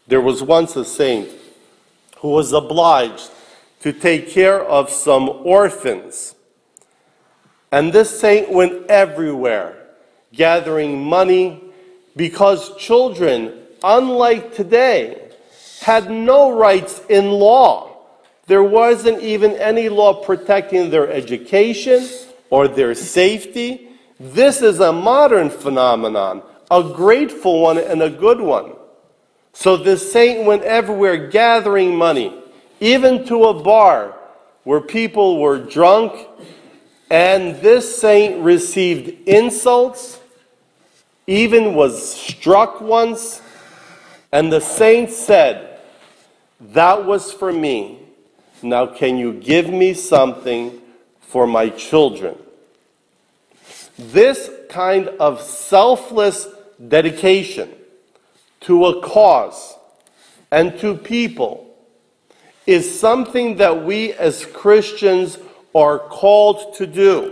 There was once a saint who was obliged to take care of some orphans. And this saint went everywhere, gathering money, because children, unlike today, had no rights in law. There wasn't even any law protecting their education or their safety. This is a modern phenomenon, a grateful one and a good one. So this saint went everywhere gathering money, even to a bar where people were drunk, and this saint received insults, even was struck once, and the saint said, "That was for me. Now can you give me something for my children?" This kind of selfless dedication to a cause and to people is something that we as Christians are called to do.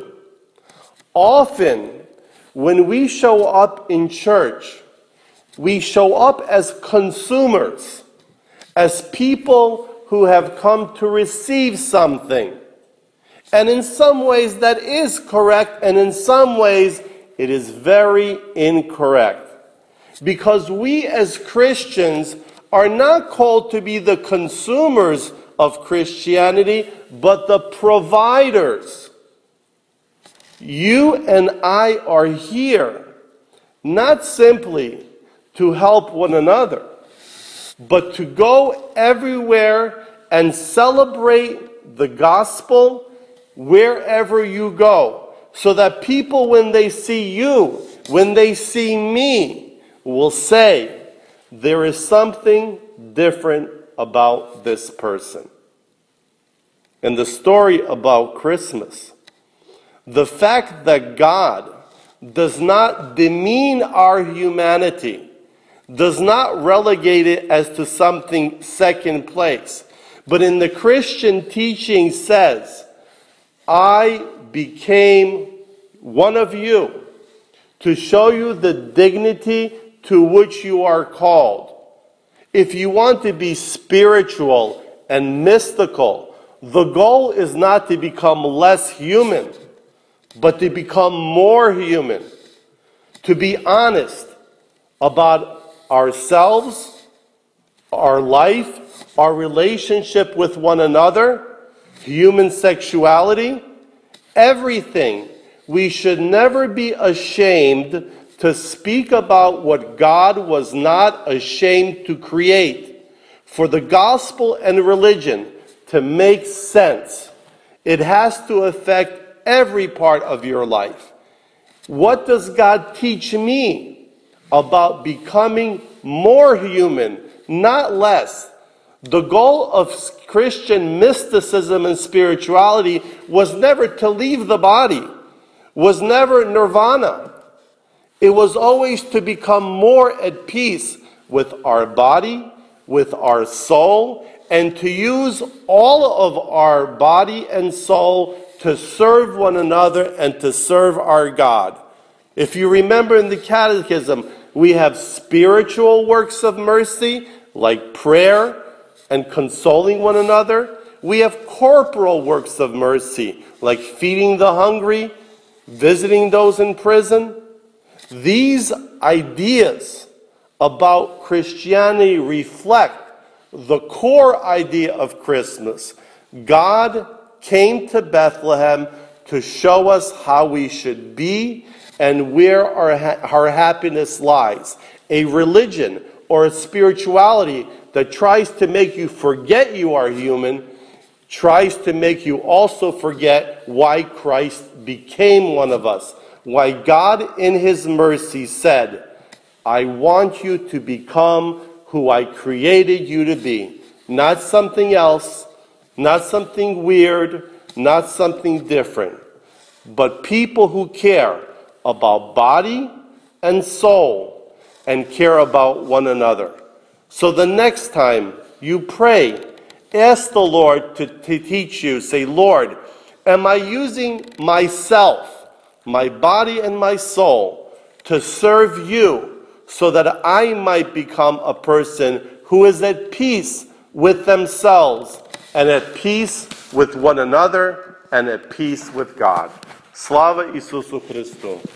Often, when we show up in church, we show up as consumers, as people who have come to receive something. And in some ways that is correct, and in some ways it is very incorrect. Because we as Christians are not called to be the consumers of Christianity, but the providers. You and I are here not simply to help one another, but to go everywhere and celebrate the gospel wherever you go, so that people, when they see you, when they see me, will say, there is something different about this person. In the story about Christmas, the fact that God does not demean our humanity, does not relegate it as to something second place, but in the Christian teaching says, I became one of you to show you the dignity to which you are called. If you want to be spiritual and mystical, the goal is not to become less human, but to become more human, to be honest about ourselves, our life, our relationship with one another, human sexuality, everything. We should never be ashamed to speak about what God was not ashamed to create. For the gospel and religion to make sense, it has to affect every part of your life. What does God teach me about becoming more human, not less? The goal of Christian mysticism and spirituality was never to leave the body, was never nirvana. It was always to become more at peace with our body, with our soul, and to use all of our body and soul to serve one another and to serve our God. If you remember in the Catechism, we have spiritual works of mercy, like prayer and consoling one another. We have corporal works of mercy, like feeding the hungry, visiting those in prison. These ideas about Christianity reflect the core idea of Christmas. God came to Bethlehem to show us how we should be and where our happiness lies. A religion or a spirituality that tries to make you forget you are human tries to make you also forget why Christ became one of us. Why God in His mercy said, I want you to become who I created you to be. Not something else, not something weird, not something different. But people who care about body and soul and care about one another. So the next time you pray, ask the Lord to teach you. Say, Lord, am I using myself, my body and my soul, to serve you so that I might become a person who is at peace with themselves and at peace with one another and at peace with God. Slava Isusu Christu.